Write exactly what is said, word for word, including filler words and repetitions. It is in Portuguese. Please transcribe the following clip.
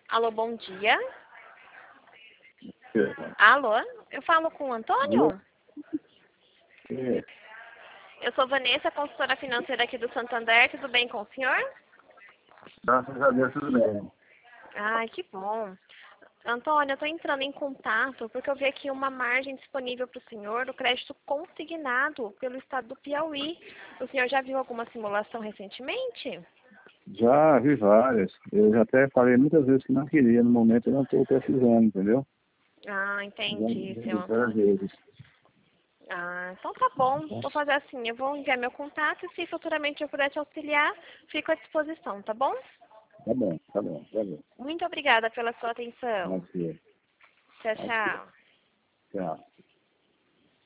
Alô, bom dia. É. Alô, eu falo com o Viu? Antônio? É. Eu sou Vanessa, consultora financeira aqui do Santander. Tudo bem com o senhor? Graças a Deus, tudo bem. Ai, que bom. Antônio, eu estou entrando em contato porque eu vi aqui uma margem disponível para o senhor do crédito consignado pelo estado do Piauí. O senhor já viu alguma simulação recentemente? Já vi várias. Eu já até falei muitas vezes que não queria. No momento eu não estou precisando, entendeu? Ah, Já entendi, vi seu várias Antônio. vezes. Ah, então tá bom. Vou fazer assim, eu vou enviar meu contato e se futuramente eu puder te auxiliar, fico à disposição, tá bom? Tá bom, tá bom, tá bom. Muito obrigada pela sua atenção. Pode ser, Tchau, pode ser. tchau. Tchau.